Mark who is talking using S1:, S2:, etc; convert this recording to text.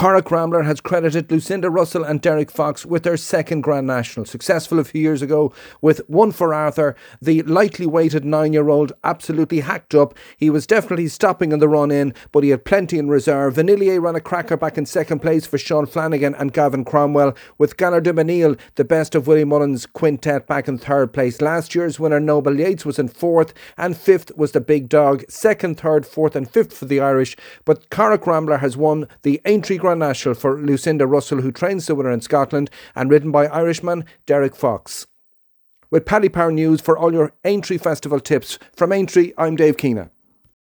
S1: Corrick Rambler has credited Lucinda Russell and Derek Fox with their second Grand National. Successful a few years ago with one for Arthur. The lightly weighted 9-year-old absolutely hacked up. He was definitely stopping in the run in, but he had plenty in reserve. Vanillier ran a cracker back in second place for Sean Flanagan and Gavin Cromwell, with Galar de Benil, the best of Willie Mullen's quintet, back in third place. Last year's winner Noble Yates was in fourth, and fifth was the Big Dog. Second, third, fourth and fifth for the Irish. But Corrick Rambler has won the Aintree Grand National for Lucinda Russell, who trains the winner in Scotland, and ridden by Irishman Derek Fox. With Paddy Power News for all your Aintree Festival tips. From Aintree, I'm Dave Keena.